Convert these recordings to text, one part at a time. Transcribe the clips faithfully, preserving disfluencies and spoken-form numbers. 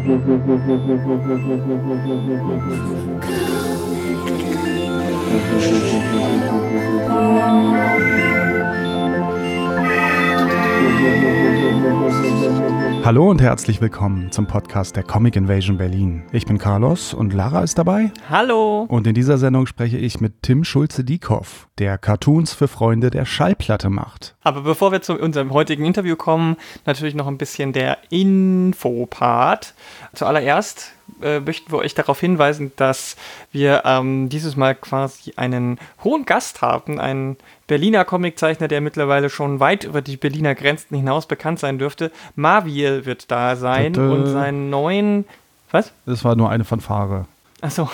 Hallo und herzlich willkommen zum Podcast der Comic Invasion Berlin. Ich bin Carlos und Lara ist dabei. Hallo. Und in dieser Sendung spreche ich mit Tim Schulze-Dieckhoff, der Cartoons für Freunde der Schallplatte macht. Aber bevor wir zu unserem heutigen Interview kommen, natürlich noch ein bisschen der Infopart. Zuallererst äh, möchten wir euch darauf hinweisen, dass wir ähm, dieses Mal quasi einen hohen Gast haben, einen Berliner Comiczeichner, der mittlerweile schon weit über die Berliner Grenzen hinaus bekannt sein dürfte. Marviel wird da sein Tada. Und seinen neuen... Was? Das war nur eine Fanfare. Achso.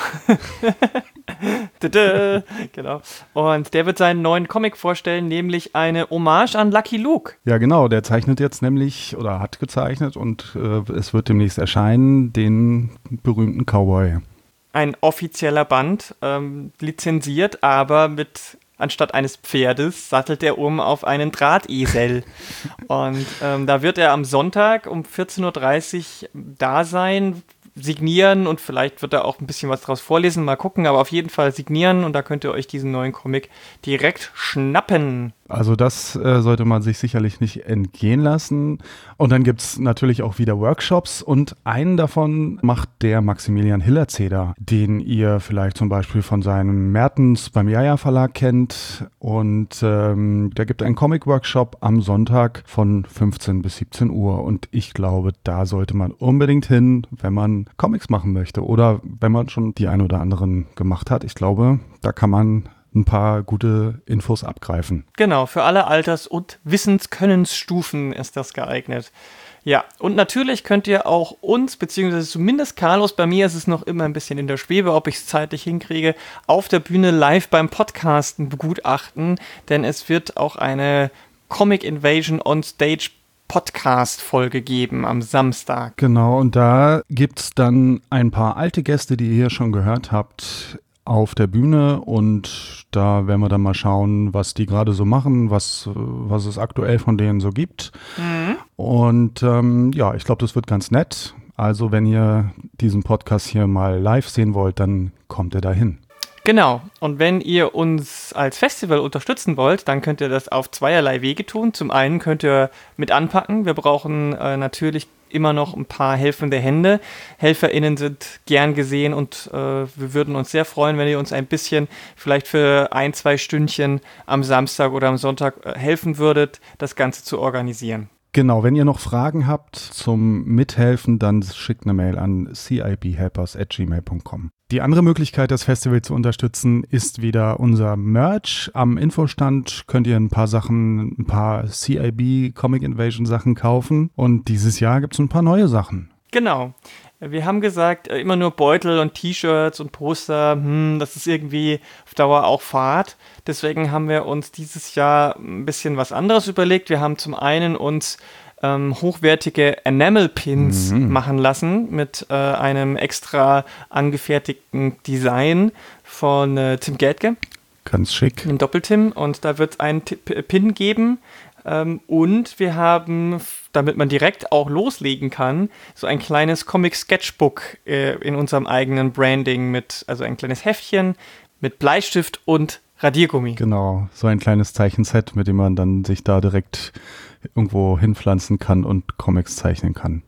Genau. Und der wird seinen neuen Comic vorstellen, nämlich eine Hommage an Lucky Luke. Ja, genau. Der zeichnet jetzt nämlich, oder hat gezeichnet und äh, es wird demnächst erscheinen, den berühmten Cowboy. Ein offizieller Band, ähm, lizenziert, aber mit... Anstatt eines Pferdes sattelt er um auf einen Drahtesel. Und ähm, da wird er am Sonntag um vierzehn Uhr dreißig da sein, signieren und vielleicht wird er auch ein bisschen was draus vorlesen, mal gucken, aber auf jeden Fall signieren und da könnt ihr euch diesen neuen Comic direkt schnappen. Also das äh, sollte man sich sicherlich nicht entgehen lassen. Und dann gibt es natürlich auch wieder Workshops und einen davon macht der Maximilian Hillerzeder, den ihr vielleicht zum Beispiel von seinem Mertens beim Jaja Verlag kennt. Und ähm, der gibt einen Comic-Workshop am Sonntag von fünfzehn bis siebzehn Uhr. Und ich glaube, da sollte man unbedingt hin, wenn man Comics machen möchte oder wenn man schon die ein oder anderen gemacht hat. Ich glaube, da kann man ein paar gute Infos abgreifen. Genau, für alle Alters- und Wissenskönnensstufen ist das geeignet. Ja, und natürlich könnt ihr auch uns, beziehungsweise zumindest Carlos, bei mir ist es noch immer ein bisschen in der Schwebe, ob ich es zeitlich hinkriege, auf der Bühne live beim Podcasten begutachten, denn es wird auch eine Comic Invasion on Stage Podcast-Folge geben am Samstag. Genau, und da gibt es dann ein paar alte Gäste, die ihr hier schon gehört habt, auf der Bühne und da werden wir dann mal schauen, was die gerade so machen, was, was es aktuell von denen so gibt. Mhm. Und ähm, ja, ich glaube, das wird ganz nett. Also wenn ihr diesen Podcast hier mal live sehen wollt, dann kommt ihr dahin. Genau, und wenn ihr uns als Festival unterstützen wollt, dann könnt ihr das auf zweierlei Wege tun. Zum einen könnt ihr mit anpacken. Wir brauchen äh, natürlich immer noch ein paar helfende Hände. HelferInnen sind gern gesehen und äh, wir würden uns sehr freuen, wenn ihr uns ein bisschen vielleicht für ein, zwei Stündchen am Samstag oder am Sonntag äh, helfen würdet, das Ganze zu organisieren. Genau, wenn ihr noch Fragen habt zum Mithelfen, dann schickt eine Mail an c i b helpers at gmail punkt com. Die andere Möglichkeit, das Festival zu unterstützen, ist wieder unser Merch. Am Infostand könnt ihr ein paar Sachen, ein paar C I B Comic Invasion Sachen kaufen und dieses Jahr gibt es ein paar neue Sachen. Genau. Wir haben gesagt, immer nur Beutel und T-Shirts und Poster, hm, das ist irgendwie auf Dauer auch Fahrt. Deswegen haben wir uns dieses Jahr ein bisschen was anderes überlegt. Wir haben zum einen uns ähm, hochwertige Enamel-Pins mhm. machen lassen mit äh, einem extra angefertigten Design von äh, Tim Gätke. Ganz schick. Dem Doppel-Tim. Und da wird es einen T- Pin geben. Ähm, und wir haben, damit man direkt auch loslegen kann, so ein kleines Comic-Sketchbook äh, in unserem eigenen Branding mit, also ein kleines Heftchen mit Bleistift und Radiergummi. Genau, so ein kleines Zeichenset, mit dem man dann sich da direkt irgendwo hinpflanzen kann und Comics zeichnen kann.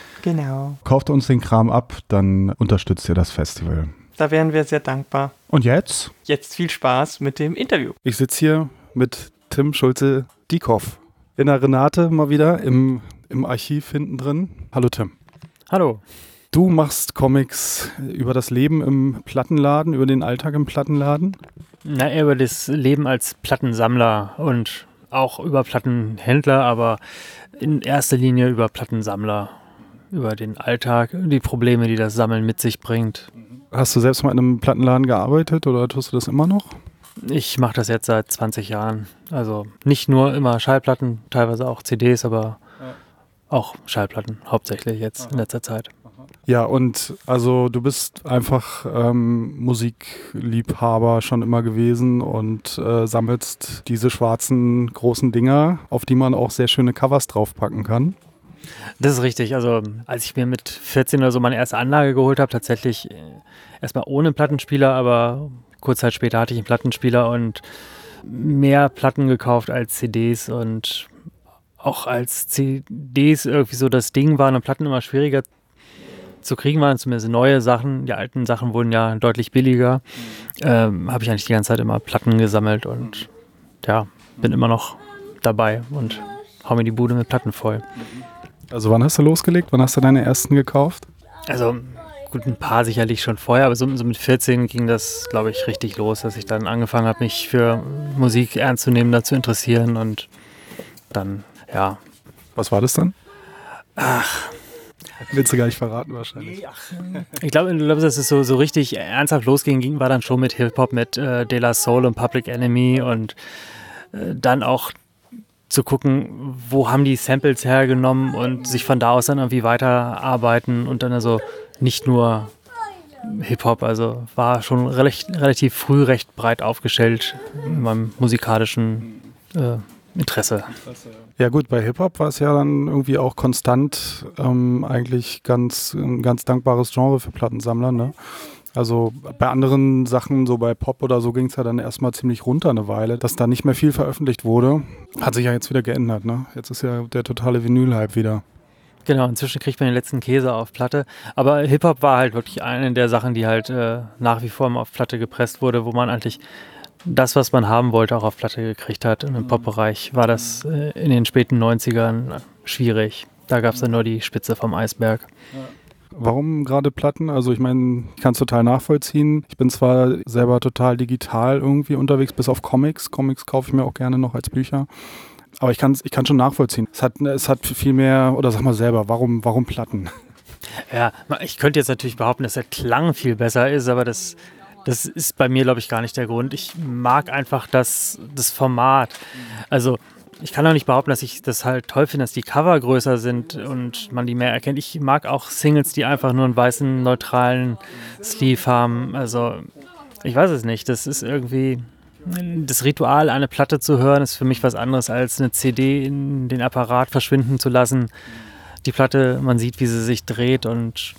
Genau. Kauft uns den Kram ab, dann unterstützt ihr das Festival. Da wären wir sehr dankbar. Und jetzt? Jetzt viel Spaß mit dem Interview. Ich sitze hier mit Tim Schulze-Dieckhoff. In der Renate mal wieder im, im Archiv hinten drin. Hallo Tim. Hallo. Du machst Comics über das Leben im Plattenladen, über den Alltag im Plattenladen? Na, eher über das Leben als Plattensammler und auch über Plattenhändler, aber in erster Linie über Plattensammler, über den Alltag, die Probleme, die das Sammeln mit sich bringt. Hast du selbst mal in einem Plattenladen gearbeitet oder tust du das immer noch? Ich mache das jetzt seit zwanzig Jahren. Also nicht nur immer Schallplatten, teilweise auch C Ds, aber ja. auch Schallplatten, hauptsächlich jetzt Aha. in letzter Zeit. Ja, und also du bist einfach ähm, Musikliebhaber schon immer gewesen und äh, sammelst diese schwarzen großen Dinger, auf die man auch sehr schöne Covers draufpacken kann. Das ist richtig. Also als ich mir mit vierzehn oder so meine erste Anlage geholt habe, tatsächlich erstmal ohne Plattenspieler, aber kurz Zeit später hatte ich einen Plattenspieler und mehr Platten gekauft als C Ds und auch als C Ds irgendwie so das Ding waren und Platten immer schwieriger zu kriegen waren, zumindest neue Sachen. Die alten Sachen wurden ja deutlich billiger. Ähm, habe ich eigentlich die ganze Zeit immer Platten gesammelt und ja, bin immer noch dabei und hau mir die Bude mit Platten voll. Also wann hast du losgelegt? Wann hast du deine ersten gekauft? Also gut, ein paar sicherlich schon vorher, aber so, so mit vierzehn ging das, glaube ich, richtig los, dass ich dann angefangen habe, mich für Musik ernst zu nehmen, da zu interessieren und dann, ja. Was war das dann? Ach. Willst du gar nicht verraten wahrscheinlich. Ich glaube, glaub, dass es so, so richtig ernsthaft losging, ging, war dann schon mit Hip-Hop, mit äh, De La Soul und Public Enemy und äh, dann auch zu gucken, wo haben die Samples hergenommen und sich von da aus dann irgendwie weiterarbeiten und dann also nicht nur Hip-Hop, also war schon recht, relativ früh recht breit aufgestellt in meinem musikalischen äh, Interesse. Ja gut, bei Hip-Hop war es ja dann irgendwie auch konstant ähm, eigentlich ganz, ein ganz dankbares Genre für Plattensammler, ne? Also bei anderen Sachen, so bei Pop oder so, ging es ja dann erstmal ziemlich runter eine Weile, dass da nicht mehr viel veröffentlicht wurde. Hat sich ja jetzt wieder geändert, ne? Jetzt ist ja der totale Vinyl-Hype wieder. Genau, inzwischen kriegt man den letzten Käse auf Platte. Aber Hip-Hop war halt wirklich eine der Sachen, die halt äh, nach wie vor auf Platte gepresst wurde, wo man eigentlich das, was man haben wollte, auch auf Platte gekriegt hat. Und im Pop-Bereich war das äh, in den späten neunzigern schwierig. Da gab es dann nur die Spitze vom Eisberg. Warum gerade Platten? Also ich meine, ich kann es total nachvollziehen. Ich bin zwar selber total digital irgendwie unterwegs, bis auf Comics. Comics kaufe ich mir auch gerne noch als Bücher. Aber ich kann es ich kann schon nachvollziehen. Es hat, es hat viel mehr, oder sag mal selber, warum, warum Platten? Ja, ich könnte jetzt natürlich behaupten, dass der Klang viel besser ist, aber das, das ist bei mir, glaube ich, gar nicht der Grund. Ich mag einfach das, das Format. Also ich kann auch nicht behaupten, dass ich das halt toll finde, dass die Cover größer sind und man die mehr erkennt. Ich mag auch Singles, die einfach nur einen weißen, neutralen Sleeve haben. Also ich weiß es nicht. Das ist irgendwie das Ritual, eine Platte zu hören, ist für mich was anderes als eine C D in den Apparat verschwinden zu lassen. Die Platte, man sieht, wie sie sich dreht und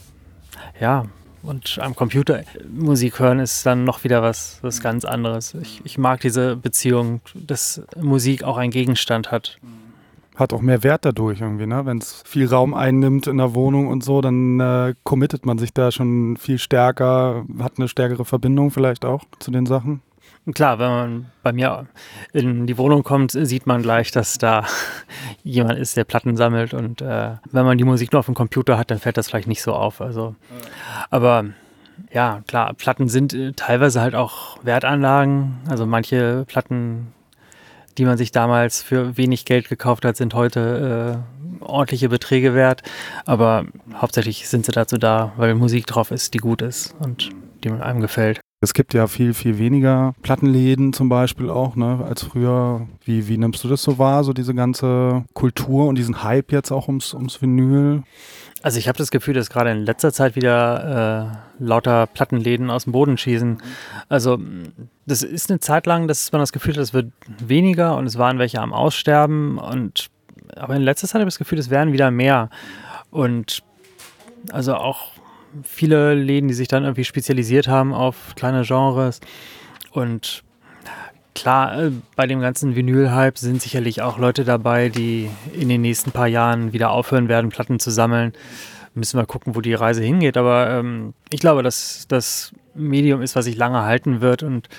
ja, und am Computer Musik hören ist dann noch wieder was, was ganz anderes. Ich, ich mag diese Beziehung, dass Musik auch einen Gegenstand hat. Hat auch mehr Wert dadurch irgendwie, ne? Wenn es viel Raum einnimmt in der Wohnung und so, dann äh, committet man sich da schon viel stärker, hat eine stärkere Verbindung vielleicht auch zu den Sachen. Klar, wenn man bei mir in die Wohnung kommt, sieht man gleich, dass da jemand ist, der Platten sammelt. Und äh, wenn man die Musik nur auf dem Computer hat, dann fällt das vielleicht nicht so auf. Also, aber ja, klar, Platten sind äh, teilweise halt auch Wertanlagen. Also manche Platten, die man sich damals für wenig Geld gekauft hat, sind heute äh, ordentliche Beträge wert. Aber hauptsächlich sind sie dazu da, weil Musik drauf ist, die gut ist und die einem gefällt. Es gibt ja viel, viel weniger Plattenläden zum Beispiel auch, ne, als früher. Wie, wie nimmst du das so wahr, so diese ganze Kultur und diesen Hype jetzt auch ums, ums Vinyl? Also ich habe das Gefühl, dass gerade in letzter Zeit wieder äh, lauter Plattenläden aus dem Boden schießen. Also das ist eine Zeit lang, dass man das Gefühl hat, es wird weniger und es waren welche am Aussterben. Und aber in letzter Zeit habe ich das Gefühl, es werden wieder mehr. Und also auch viele Läden, die sich dann irgendwie spezialisiert haben auf kleine Genres. Und klar, bei dem ganzen Vinyl-Hype sind sicherlich auch Leute dabei, die in den nächsten paar Jahren wieder aufhören werden, Platten zu sammeln. Müssen wir gucken, wo die Reise hingeht. Aber ähm, ich glaube, dass das Medium ist, was sich lange halten wird und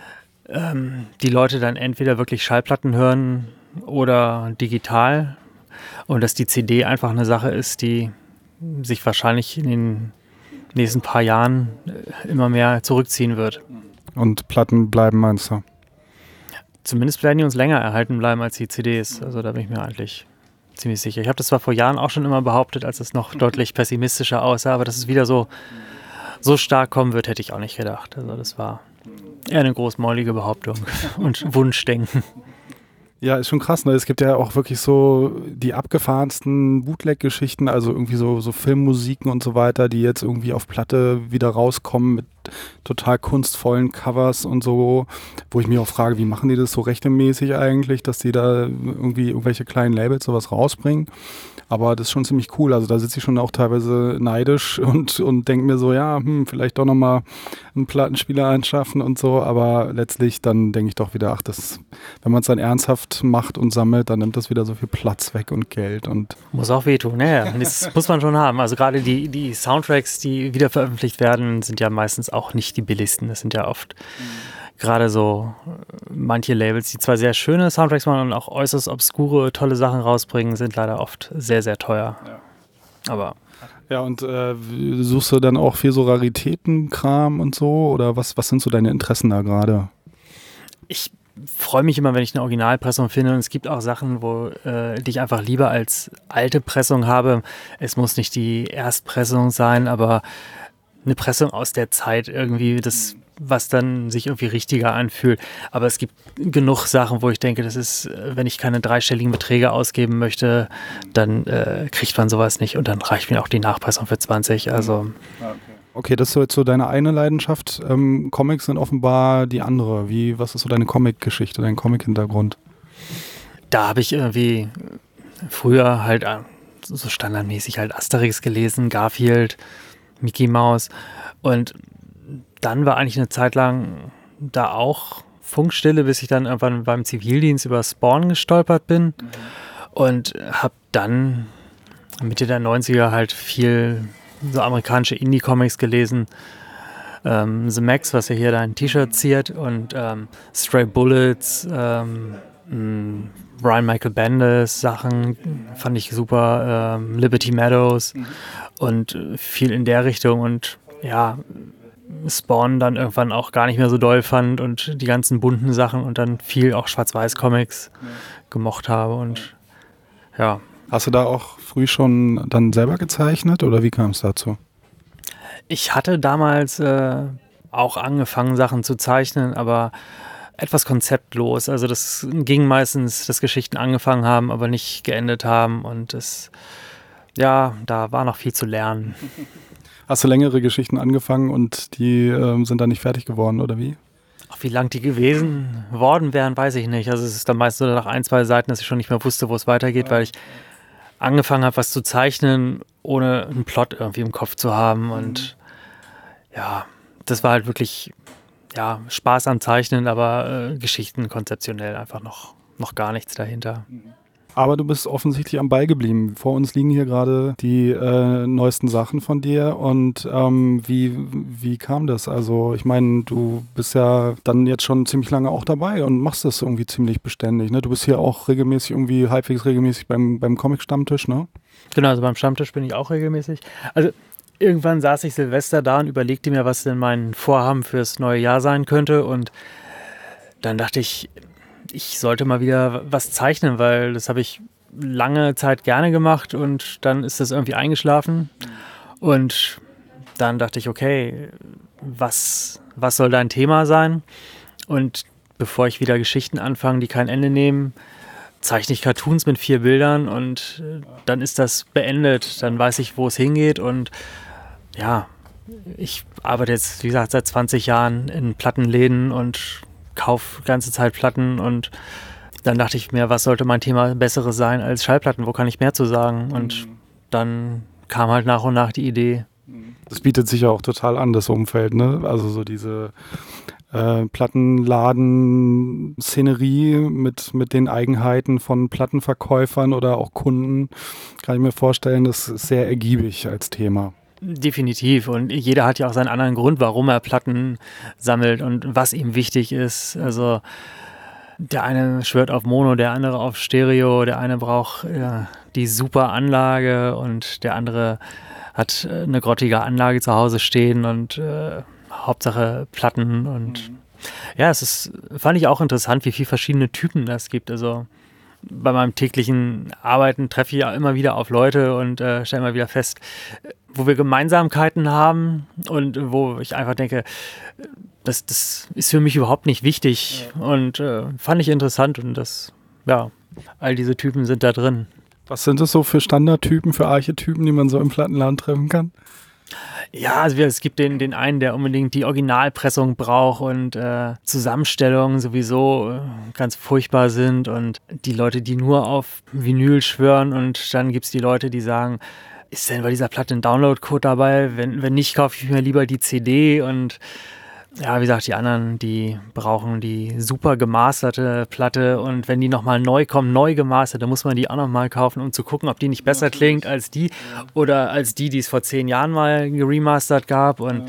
ähm, die Leute dann entweder wirklich Schallplatten hören oder digital. Und dass die C D einfach eine Sache ist, die sich wahrscheinlich in den nächsten paar Jahren immer mehr zurückziehen wird. Und Platten bleiben, meinst du? Zumindest werden die uns länger erhalten bleiben als die C Ds. Also da bin ich mir eigentlich ziemlich sicher. Ich habe das zwar vor Jahren auch schon immer behauptet, als es noch deutlich pessimistischer aussah, aber dass es wieder so, so stark kommen wird, hätte ich auch nicht gedacht. Also das war eher eine großmäulige Behauptung und Wunschdenken. Ja, ist schon krass, ne? Es gibt ja auch wirklich so die abgefahrensten Bootleg-Geschichten, also irgendwie so, so Filmmusiken und so weiter, die jetzt irgendwie auf Platte wieder rauskommen mit total kunstvollen Covers und so, wo ich mich auch frage, wie machen die das so rechtmäßig eigentlich, dass die da irgendwie irgendwelche kleinen Labels sowas rausbringen. Aber das ist schon ziemlich cool. Also da sitze ich schon auch teilweise neidisch und, und denke mir so, ja, hm, vielleicht doch nochmal einen Plattenspieler anschaffen und so. Aber letztlich dann denke ich doch wieder, ach, das, wenn man es dann ernsthaft macht und sammelt, dann nimmt das wieder so viel Platz weg und Geld. Und muss auch wehtun, ja, ja. Das muss man schon haben. Also gerade die, die Soundtracks, die wieder veröffentlicht werden, sind ja meistens auch nicht die billigsten. Das sind ja oft mhm. gerade so manche Labels, die zwar sehr schöne Soundtracks machen und auch äußerst obskure, tolle Sachen rausbringen, sind leider oft sehr, sehr teuer. Ja. Aber ja, und äh, suchst du dann auch viel so Raritätenkram und so? Oder was, was sind so deine Interessen da gerade? Ich freue mich immer, wenn ich eine Originalpressung finde. Und es gibt auch Sachen, wo äh, die ich einfach lieber als alte Pressung habe. Es muss nicht die Erstpressung sein, aber eine Pressung aus der Zeit irgendwie, das, was dann sich irgendwie richtiger anfühlt. Aber es gibt genug Sachen, wo ich denke, das ist, wenn ich keine dreistelligen Beträge ausgeben möchte, dann äh, kriegt man sowas nicht und dann reicht mir auch die Nachpressung für zwanzig. Also okay, das ist so jetzt so deine eine Leidenschaft. Ähm, Comics sind offenbar die andere. Wie, was ist so deine Comic-Geschichte, dein Comic-Hintergrund? Da habe ich irgendwie früher halt so standardmäßig halt Asterix gelesen, Garfield, Mickey Mouse. Und dann war eigentlich eine Zeit lang da auch Funkstille, bis ich dann irgendwann beim Zivildienst über Spawn gestolpert bin. Mhm. Und habe dann Mitte der neunziger halt viel so amerikanische Indie-Comics gelesen. Ähm, The Max, was ja hier dein T-Shirt ziert, und ähm, Stray Bullets, ähm, Brian Michael Bendis Sachen fand ich super, ähm, Liberty Meadows mhm. und viel in der Richtung und ja, Spawn dann irgendwann auch gar nicht mehr so doll fand und die ganzen bunten Sachen und dann viel auch Schwarz-Weiß-Comics ja. gemocht habe und ja. Hast du da auch früh schon dann selber gezeichnet oder wie kam es dazu? Ich hatte damals äh, auch angefangen, Sachen zu zeichnen, aber etwas konzeptlos. Also das ging meistens, dass Geschichten angefangen haben, aber nicht geendet haben und es, ja, da war noch viel zu lernen. Hast du längere Geschichten angefangen und die ähm, sind dann nicht fertig geworden, oder wie? Ach, wie lang die gewesen worden wären, weiß ich nicht. Also es ist dann meistens nur nach ein, zwei Seiten, dass ich schon nicht mehr wusste, wo es weitergeht, ja. weil ich angefangen habe, was zu zeichnen, ohne einen Plot irgendwie im Kopf zu haben und mhm. ja, das war halt wirklich ja, Spaß am Zeichnen, aber äh, Geschichten konzeptionell einfach noch, noch gar nichts dahinter. Aber du bist offensichtlich am Ball geblieben. Vor uns liegen hier gerade die äh, neuesten Sachen von dir und ähm, wie, wie kam das? Also ich meine, du bist ja dann jetzt schon ziemlich lange auch dabei und machst das irgendwie ziemlich beständig, ne? Du bist hier auch regelmäßig, irgendwie halbwegs regelmäßig beim, beim Comic-Stammtisch, ne? Genau, also beim Stammtisch bin ich auch regelmäßig. Also irgendwann saß ich Silvester da und überlegte mir, was denn mein Vorhaben fürs neue Jahr sein könnte. Und dann dachte ich, ich sollte mal wieder was zeichnen, weil das habe ich lange Zeit gerne gemacht und dann ist das irgendwie eingeschlafen. Und dann dachte ich, okay, was, was soll dein Thema sein? Und bevor ich wieder Geschichten anfange, die kein Ende nehmen, zeichne ich Cartoons mit vier Bildern und dann ist das beendet. Dann weiß ich, wo es hingeht und ja, ich arbeite jetzt, wie gesagt, seit zwanzig Jahren in Plattenläden und kaufe die ganze Zeit Platten und dann dachte ich mir, was sollte mein Thema Besseres sein als Schallplatten? Wo kann ich mehr zu sagen? Und mhm. dann kam halt nach und nach die Idee. Das bietet sich ja auch total an, das Umfeld, ne? Also so diese äh, Plattenladen-Szenerie mit, mit den Eigenheiten von Plattenverkäufern oder auch Kunden, kann ich mir vorstellen, das ist sehr ergiebig als Thema. Definitiv. Und jeder hat ja auch seinen anderen Grund, warum er Platten sammelt und was ihm wichtig ist. Also der eine schwört auf Mono, der andere auf Stereo, der eine braucht ja, die super Anlage und der andere hat eine grottige Anlage zu Hause stehen und äh, Hauptsache Platten. Und mhm. ja, es ist, fand ich auch interessant, wie viele verschiedene Typen das gibt. Also bei meinem täglichen Arbeiten treffe ich ja immer wieder auf Leute und äh, stelle mal wieder fest, wo wir Gemeinsamkeiten haben und wo ich einfach denke, das, das ist für mich überhaupt nicht wichtig. Ja. Und äh, fand ich interessant und das, ja, all diese Typen sind da drin. Was sind das so für Standardtypen, für Archetypen, die man so im Plattenladen treffen kann? Ja, also es gibt den, den einen, der unbedingt die Originalpressung braucht und äh, Zusammenstellungen sowieso äh, ganz furchtbar sind und die Leute, die nur auf Vinyl schwören, und dann gibt es die Leute, die sagen, ist denn bei dieser Platte ein Download-Code dabei? Wenn, wenn nicht, kaufe ich mir lieber die C D. Und ja, wie gesagt, die anderen, die brauchen die super gemasterte Platte, und wenn die nochmal neu kommen, neu gemastert, dann muss man die auch nochmal kaufen, um zu gucken, ob die nicht besser ja, klingt als die ja. oder als die, die es vor zehn Jahren mal geremastert gab. Und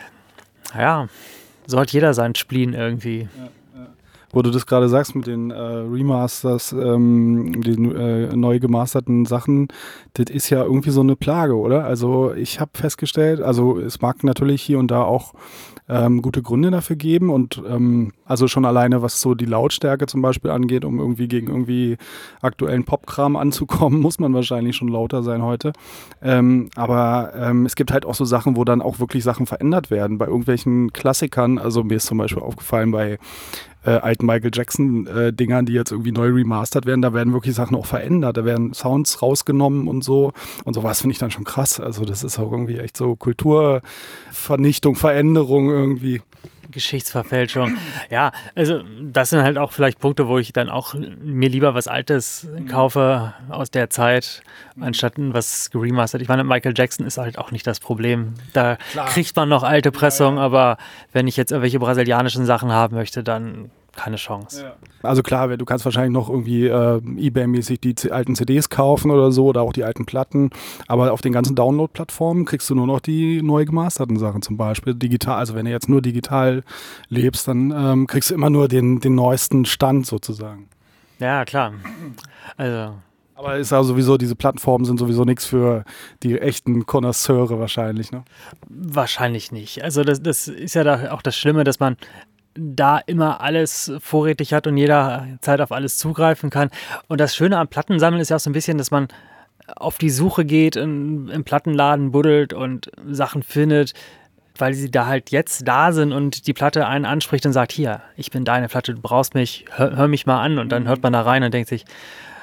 ja, ja so hat jeder seinen Spleen irgendwie. Ja. Wo du das gerade sagst mit den äh, Remasters, ähm, den äh, neu gemasterten Sachen, das ist ja irgendwie so eine Plage, oder? Also ich habe festgestellt, also es mag natürlich hier und da auch ähm, gute Gründe dafür geben und ähm, also schon alleine, was so die Lautstärke zum Beispiel angeht, um irgendwie gegen irgendwie aktuellen Popkram anzukommen, muss man wahrscheinlich schon lauter sein heute. Ähm, aber ähm, es gibt halt auch so Sachen, wo dann auch wirklich Sachen verändert werden. Bei irgendwelchen Klassikern, also mir ist zum Beispiel aufgefallen bei Äh, alten Michael Jackson-Dingern, äh, die jetzt irgendwie neu remastert werden, da werden wirklich Sachen auch verändert, da werden Sounds rausgenommen und so und sowas finde ich dann schon krass, also das ist auch irgendwie echt so Kulturvernichtung, Veränderung irgendwie. Geschichtsverfälschung. Ja, also das sind halt auch vielleicht Punkte, wo ich dann auch mir lieber was Altes kaufe aus der Zeit, anstatt was geremastert. Ich meine, Michael Jackson ist halt auch nicht das Problem. Da Klar. kriegt man noch alte Pressungen, ja, ja. aber wenn ich jetzt irgendwelche brasilianischen Sachen haben möchte, dann keine Chance. Ja. Also klar, du kannst wahrscheinlich noch irgendwie äh, eBay-mäßig die c- alten C Ds kaufen oder so oder auch die alten Platten, aber auf den ganzen Download-Plattformen kriegst du nur noch die neu gemasterten Sachen zum Beispiel digital. Also wenn du jetzt nur digital lebst, dann ähm, kriegst du immer nur den, den neuesten Stand sozusagen. Ja, klar. Also... Aber ist ja sowieso, diese Plattformen sind sowieso nichts für die echten Connoisseure wahrscheinlich, ne? Wahrscheinlich nicht. Also das, das ist ja da auch das Schlimme, dass man da immer alles vorrätig hat und jederzeit auf alles zugreifen kann. Und das Schöne am Plattensammeln ist ja auch so ein bisschen, dass man auf die Suche geht, in, im Plattenladen buddelt und Sachen findet, weil sie da halt jetzt da sind und die Platte einen anspricht und sagt, hier, ich bin deine Platte, du brauchst mich, hör, hör mich mal an. Und dann hört man da rein und denkt sich,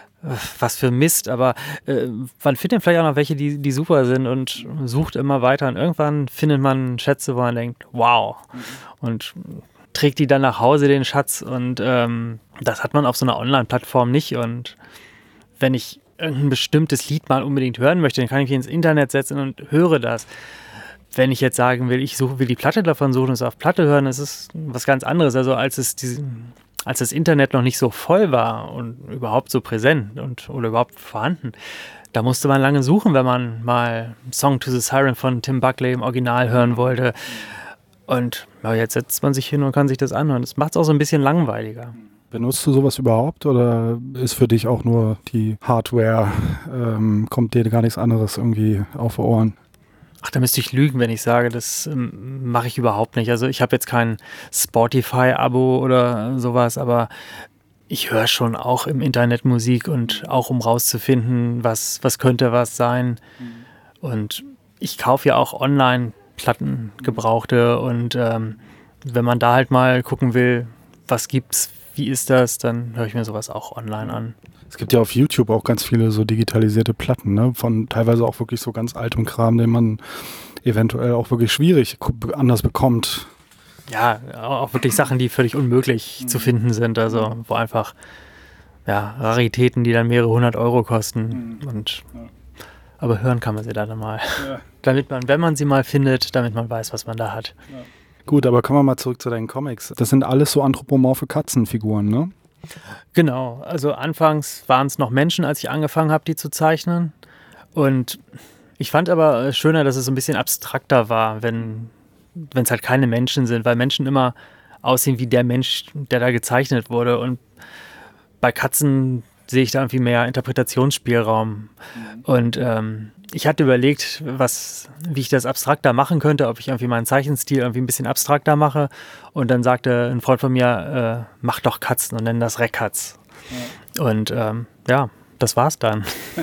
was für Mist, aber äh, man findet vielleicht auch noch welche, die, die super sind und sucht immer weiter. Und irgendwann findet man Schätze, wo man denkt, wow. Und trägt die dann nach Hause, den Schatz, und ähm, das hat man auf so einer Online-Plattform nicht. Und wenn ich irgendein bestimmtes Lied mal unbedingt hören möchte, dann kann ich mich ins Internet setzen und höre das. Wenn ich jetzt sagen will, ich suche, will die Platte davon suchen und es auf Platte hören, ist es was ganz anderes. Also als es diese, als das Internet noch nicht so voll war und überhaupt so präsent und oder überhaupt vorhanden, da musste man lange suchen, wenn man mal Song to the Siren von Tim Buckley im Original hören wollte. Und ja, jetzt setzt man sich hin und kann sich das anhören. Das macht es auch so ein bisschen langweiliger. Benutzt du sowas überhaupt oder ist für dich auch nur die Hardware, ähm, kommt dir gar nichts anderes irgendwie auf die Ohren? Ach, da müsste ich lügen, wenn ich sage, das ähm, mache ich überhaupt nicht. Also ich habe jetzt kein Spotify-Abo oder sowas, aber ich höre schon auch im Internet Musik und auch um rauszufinden, was, was könnte was sein. Mhm. Und ich kaufe ja auch online Platten, gebrauchte, und ähm, wenn man da halt mal gucken will, was gibt's, wie ist das, dann höre ich mir sowas auch online an. Es gibt ja auf YouTube auch ganz viele so digitalisierte Platten, ne? Von teilweise auch wirklich so ganz altem Kram, den man eventuell auch wirklich schwierig anders bekommt. Ja, auch wirklich Sachen, die völlig unmöglich mhm. zu finden sind, also wo einfach ja, Raritäten, die dann mehrere hundert Euro kosten. Mhm. Und ja. Aber hören kann man sie dann mal. Ja. Damit man, wenn man sie mal findet, damit man weiß, was man da hat. Ja. Gut, aber kommen wir mal zurück zu deinen Comics. Das sind alles so anthropomorphe Katzenfiguren, ne? Genau. Also anfangs waren es noch Menschen, als ich angefangen habe, die zu zeichnen. Und ich fand aber schöner, dass es so ein bisschen abstrakter war, wenn wenn es halt keine Menschen sind, weil Menschen immer aussehen wie der Mensch, der da gezeichnet wurde. Und bei Katzen sehe ich da irgendwie mehr Interpretationsspielraum. Mhm. Und ähm, ich hatte überlegt, was, wie ich das abstrakter machen könnte, ob ich irgendwie meinen Zeichenstil irgendwie ein bisschen abstrakter mache. Und dann sagte ein Freund von mir, äh, mach doch Katzen und nenn das Reckkatz. Ja. Und ähm, ja, das war's dann.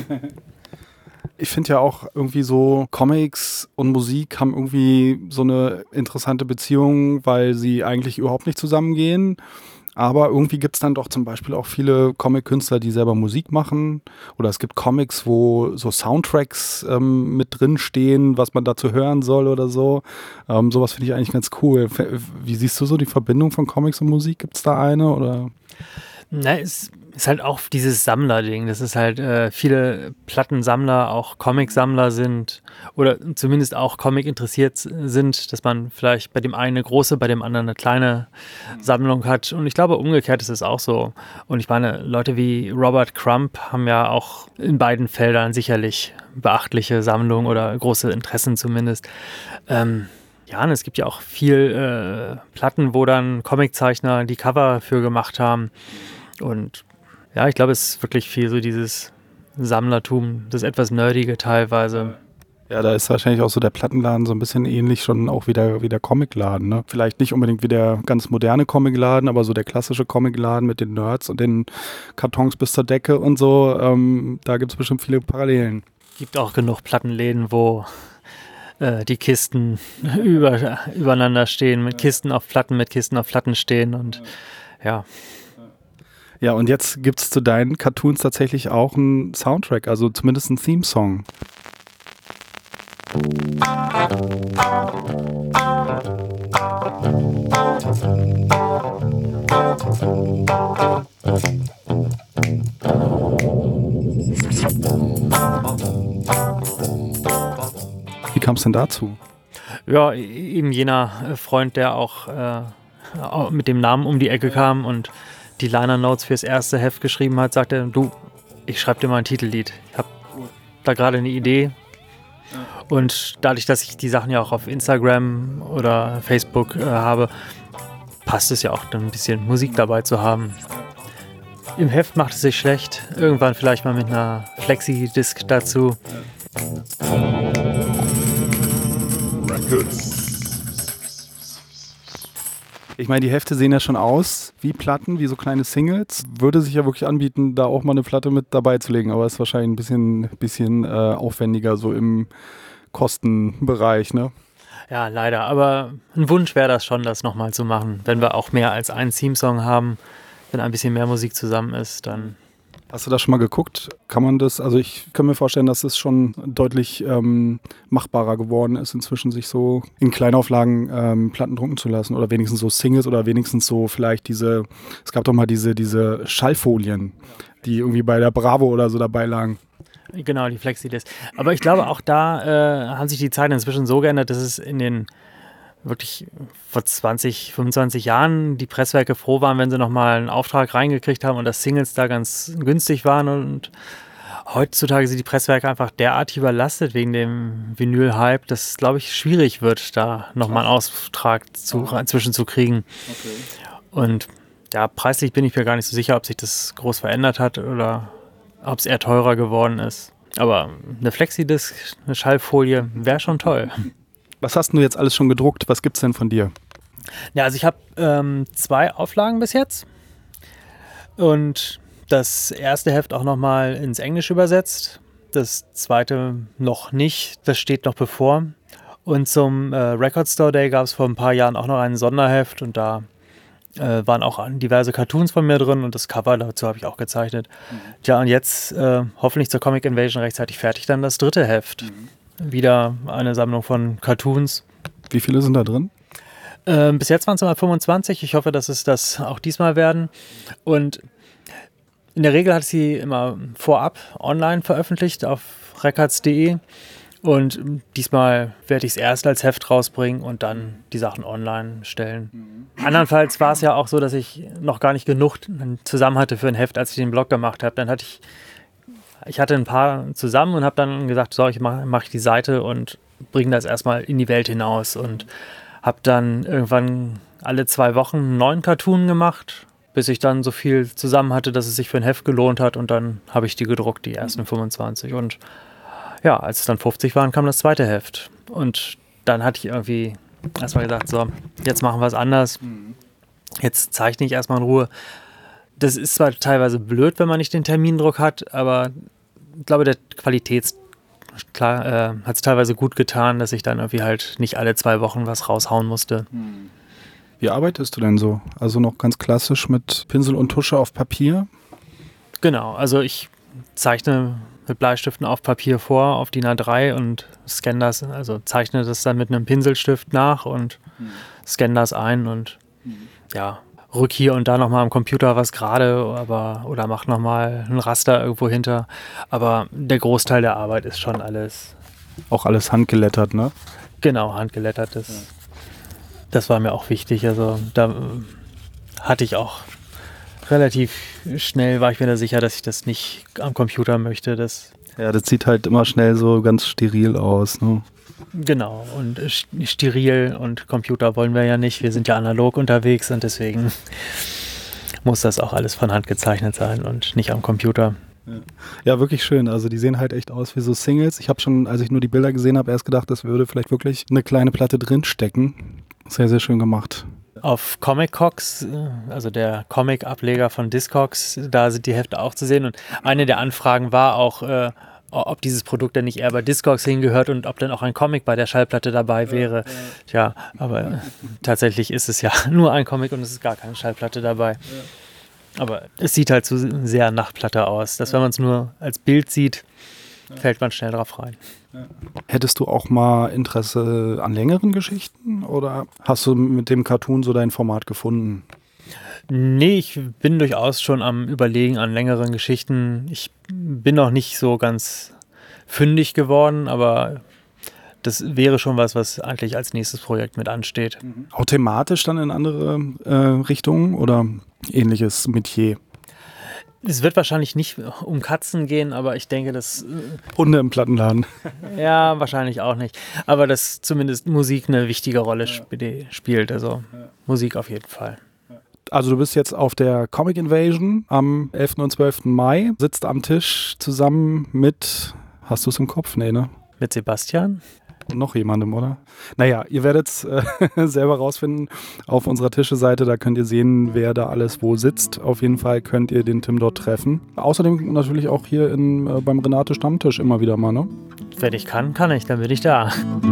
Ich finde ja auch irgendwie so, Comics und Musik haben irgendwie so eine interessante Beziehung, weil sie eigentlich überhaupt nicht zusammengehen. Aber irgendwie gibt es dann doch zum Beispiel auch viele Comic-Künstler, die selber Musik machen. Oder es gibt Comics, wo so Soundtracks ähm, mit drin stehen, was man dazu hören soll oder so. Ähm, sowas finde ich eigentlich ganz cool. Wie siehst du so die Verbindung von Comics und Musik? Gibt es da eine? Oder? Na, es ist halt auch dieses Sammler-Ding. Das ist halt, äh, viele Plattensammler auch Comic-Sammler sind oder zumindest auch Comic interessiert sind, dass man vielleicht bei dem einen eine große, bei dem anderen eine kleine Sammlung hat. Und ich glaube, umgekehrt ist es auch so. Und ich meine, Leute wie Robert Crumb haben ja auch in beiden Feldern sicherlich beachtliche Sammlungen oder große Interessen zumindest. Ähm, ja, und es gibt ja auch viel äh, Platten, wo dann Comiczeichner die Cover für gemacht haben. Und ja, ich glaube, es ist wirklich viel so dieses Sammlertum, das etwas Nerdige teilweise. Ja, da ist wahrscheinlich auch so der Plattenladen so ein bisschen ähnlich schon auch wie der, wie der Comicladen, ne? Vielleicht nicht unbedingt wie der ganz moderne Comicladen, aber so der klassische Comicladen mit den Nerds und den Kartons bis zur Decke und so. Ähm, da gibt es bestimmt viele Parallelen. Gibt auch genug Plattenläden, wo äh, die Kisten über, übereinander stehen, mit Kisten auf Platten, mit Kisten auf Platten stehen und ja. Ja, und jetzt gibt es zu deinen Cartoons tatsächlich auch einen Soundtrack, also zumindest einen Theme-Song. Wie kam es denn dazu? Ja, eben jener Freund, der auch äh, mit dem Namen um die Ecke kam und die Liner Notes fürs erste Heft geschrieben hat, sagte, du, ich schreibe dir mal ein Titellied. Ich habe da gerade eine Idee. Und dadurch, dass ich die Sachen ja auch auf Instagram oder Facebook äh, habe, passt es ja auch dann ein bisschen Musik dabei zu haben. Im Heft macht es sich schlecht. Irgendwann vielleicht mal mit einer Flexi-Disc dazu. Ich meine, die Hefte sehen ja schon aus wie Platten, wie so kleine Singles. Würde sich ja wirklich anbieten, da auch mal eine Platte mit dabei zu legen, aber ist wahrscheinlich ein bisschen, bisschen äh, aufwendiger so im Kostenbereich, ne? Ja, leider. Aber ein Wunsch wäre das schon, das nochmal zu machen. Wenn wir auch mehr als einen Theme-Song haben, wenn ein bisschen mehr Musik zusammen ist, dann... Hast du das schon mal geguckt? Kann man das, also ich kann mir vorstellen, dass es schon deutlich ähm, machbarer geworden ist, inzwischen sich so in Kleinauflagen ähm, Platten drucken zu lassen oder wenigstens so Singles oder wenigstens so vielleicht diese, es gab doch mal diese, diese Schallfolien, die irgendwie bei der Bravo oder so dabei lagen. Genau, die Flexi-Disc. Aber ich glaube, auch da äh, haben sich die Zeiten inzwischen so geändert, dass es in den wirklich vor zwanzig, fünfundzwanzig Jahren die Presswerke froh waren, wenn sie nochmal einen Auftrag reingekriegt haben und dass Singles da ganz günstig waren. Und heutzutage sind die Presswerke einfach derart überlastet wegen dem Vinyl-Hype, dass es, glaube ich, schwierig wird, da nochmal einen Auftrag zu, inzwischen zu kriegen. Okay. Und ja, preislich bin ich mir gar nicht so sicher, ob sich das groß verändert hat oder ob es eher teurer geworden ist. Aber eine Flexi-Disc, eine Schallfolie, wäre schon toll. Was hast du jetzt alles schon gedruckt? Was gibt's denn von dir? Ja, also ich habe ähm, zwei Auflagen bis jetzt und das erste Heft auch nochmal ins Englische übersetzt, das zweite noch nicht, das steht noch bevor. Und zum äh, Record Store Day gab es vor ein paar Jahren auch noch ein Sonderheft und da äh, waren auch diverse Cartoons von mir drin und das Cover dazu habe ich auch gezeichnet. Mhm. Tja, und jetzt äh, hoffentlich zur Comic Invasion rechtzeitig fertig dann das dritte Heft. Mhm. Wieder eine Sammlung von Cartoons. Wie viele sind da drin? Ähm, bis jetzt waren es mal fünfundzwanzig. Ich hoffe, dass es das auch diesmal werden. Und in der Regel hat sie immer vorab online veröffentlicht auf records punkt de. Und diesmal werde ich es erst als Heft rausbringen und dann die Sachen online stellen. Mhm. Andernfalls war es ja auch so, dass ich noch gar nicht genug zusammen hatte für ein Heft, als ich den Blog gemacht habe. Dann hatte ich Ich hatte ein paar zusammen und habe dann gesagt, so, ich mache mach ich die Seite und bringe das erstmal in die Welt hinaus. Und habe dann irgendwann alle zwei Wochen einen neuen Cartoon gemacht, bis ich dann so viel zusammen hatte, dass es sich für ein Heft gelohnt hat. Und dann habe ich die gedruckt, die ersten fünfundzwanzig. Und ja, als es dann fünfzig waren, kam das zweite Heft. Und dann hatte ich irgendwie erstmal gesagt, so, jetzt machen wir es anders. Jetzt zeichne ich erstmal in Ruhe. Das ist zwar teilweise blöd, wenn man nicht den Termindruck hat, aber ich glaube, der Qualitäts klar, äh, hat es teilweise gut getan, dass ich dann irgendwie halt nicht alle zwei Wochen was raushauen musste. Wie arbeitest du denn so? Also noch ganz klassisch mit Pinsel und Tusche auf Papier? Genau, also ich zeichne mit Bleistiften auf Papier vor, auf D I N A drei und scanne das, also zeichne das dann mit einem Pinselstift nach und mhm. scanne das ein und mhm. ja, rück hier und da nochmal am Computer was gerade, aber oder mach nochmal ein Raster irgendwo hinter. Aber der Großteil der Arbeit ist schon alles. Auch alles handgelettert, ne? Genau, handgelettert. Das, ja. das war mir auch wichtig. Also da hatte ich auch relativ schnell, war ich mir da sicher, dass ich das nicht am Computer möchte. Das ja, das sieht halt immer schnell so ganz steril aus, ne? Genau, und steril und Computer wollen wir ja nicht. Wir sind ja analog unterwegs und deswegen muss das auch alles von Hand gezeichnet sein und nicht am Computer. Ja. ja, wirklich schön. Also die sehen halt echt aus wie so Singles. Ich habe schon, als ich nur die Bilder gesehen habe, erst gedacht, das würde vielleicht wirklich eine kleine Platte drinstecken. Sehr, sehr schön gemacht. Auf Comic-Cox, also der Comic-Ableger von Discogs, da sind die Hefte auch zu sehen. Und eine der Anfragen war auch, äh, ob dieses Produkt dann nicht eher bei Discogs hingehört und ob dann auch ein Comic bei der Schallplatte dabei wäre. Ja, ja. Tja, aber äh, tatsächlich ist es ja nur ein Comic und es ist gar keine Schallplatte dabei. Ja. Aber es sieht halt so sehr nach Platte aus, dass wenn man es nur als Bild sieht, ja. fällt man schnell drauf rein. Ja. Hättest du auch mal Interesse an längeren Geschichten oder hast du mit dem Cartoon so dein Format gefunden? Nee, ich bin durchaus schon am Überlegen an längeren Geschichten. Ich bin noch nicht so ganz fündig geworden, aber das wäre schon was, was eigentlich als nächstes Projekt mit ansteht. Auch thematisch dann in andere äh, Richtungen oder ähnliches Metier? Es wird wahrscheinlich nicht um Katzen gehen, aber ich denke, dass... Hunde im Plattenladen. Ja, wahrscheinlich auch nicht. Aber dass zumindest Musik eine wichtige Rolle sp- spielt. Also ja. Musik auf jeden Fall. Also du bist jetzt auf der Comic Invasion am elften und zwölften Mai, sitzt am Tisch zusammen mit, hast du es im Kopf? Nee, ne? Mit Sebastian. Und noch jemandem, oder? Naja, ihr werdet es äh, selber rausfinden auf unserer Tische-Seite, da könnt ihr sehen, wer da alles wo sitzt. Auf jeden Fall könnt ihr den Tim dort treffen. Außerdem natürlich auch hier in, äh, beim Renate Stammtisch immer wieder mal, ne? Wenn ich kann, kann ich, dann bin ich da.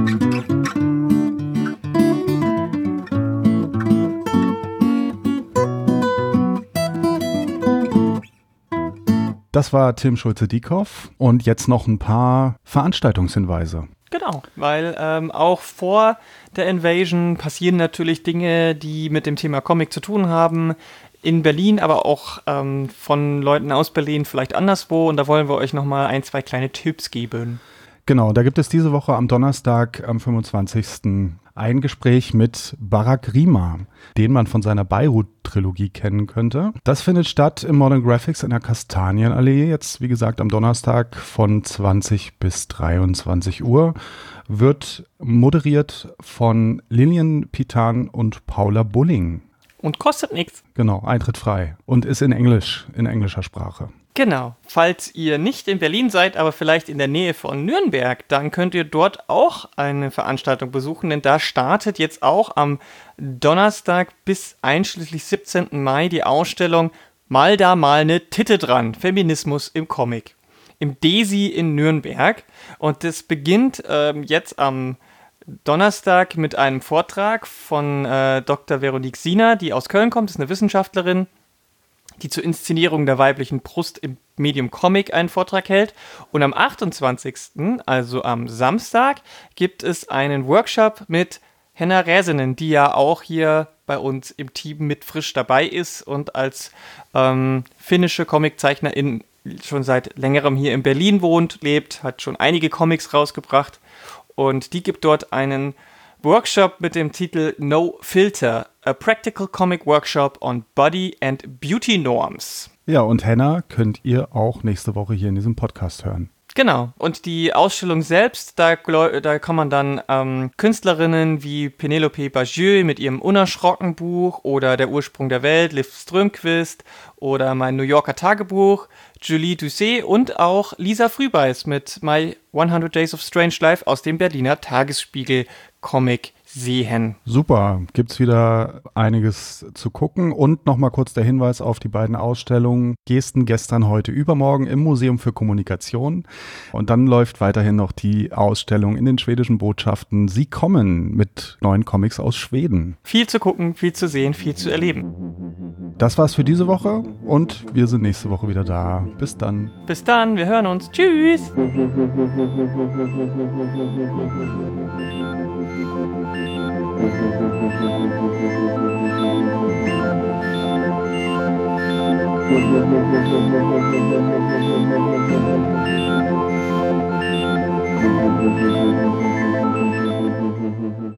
Das war Tim Schulze-Dieckhoff und jetzt noch ein paar Veranstaltungshinweise. Genau, weil ähm, auch vor der Invasion passieren natürlich Dinge, die mit dem Thema Comic zu tun haben. In Berlin, aber auch ähm, von Leuten aus Berlin, vielleicht anderswo. Und da wollen wir euch nochmal ein, zwei kleine Tipps geben. Genau, da gibt es diese Woche am Donnerstag, am fünfundzwanzigsten ein Gespräch mit Barak Rima, den man von seiner Beirut-Trilogie kennen könnte. Das findet statt im Modern Graphics in der Kastanienallee, jetzt wie gesagt am Donnerstag von zwanzig bis dreiundzwanzig Uhr. Wird moderiert von Lilian Pitan und Paula Bulling. Und kostet nichts. Genau, Eintritt frei und ist in Englisch, in englischer Sprache. Genau. Falls ihr nicht in Berlin seid, aber vielleicht in der Nähe von Nürnberg, dann könnt ihr dort auch eine Veranstaltung besuchen, denn da startet jetzt auch am Donnerstag bis einschließlich siebzehnten Mai die Ausstellung Mal da mal ne Titte dran, Feminismus im Comic, im Desi in Nürnberg. Und das beginnt ähm, jetzt am Donnerstag mit einem Vortrag von äh, Doktor Veronique Siener, die aus Köln kommt, ist eine Wissenschaftlerin, die zur Inszenierung der weiblichen Brust im Medium Comic einen Vortrag hält. Und am achtundzwanzigsten, also am Samstag, gibt es einen Workshop mit Henna Räsänen, die ja auch hier bei uns im Team mit frisch dabei ist und als ähm, finnische Comiczeichnerin schon seit längerem hier in Berlin wohnt, lebt, hat schon einige Comics rausgebracht. Und die gibt dort einen Workshop mit dem Titel No Filter, a Practical Comic Workshop on Body and Beauty Norms. Ja, und Henna könnt ihr auch nächste Woche hier in diesem Podcast hören. Genau, und die Ausstellung selbst, da, da kann man dann ähm, Künstlerinnen wie Penelope Bagieux mit ihrem Unerschrocken Buch oder Der Ursprung der Welt, Liv Strömquist oder mein New Yorker Tagebuch, Julie Doucet und auch Lisa Frühbeiß mit My hundert Days of Strange Life aus dem Berliner Tagesspiegel Comic sehen. Super, gibt's wieder einiges zu gucken und nochmal kurz der Hinweis auf die beiden Ausstellungen Gesten gestern, heute, übermorgen im Museum für Kommunikation und dann läuft weiterhin noch die Ausstellung in den schwedischen Botschaften. Sie kommen mit neuen Comics aus Schweden. Viel zu gucken, viel zu sehen, viel zu erleben. Das war's für diese Woche und wir sind nächste Woche wieder da. Bis dann. Bis dann, wir hören uns. Tschüss. Thank you.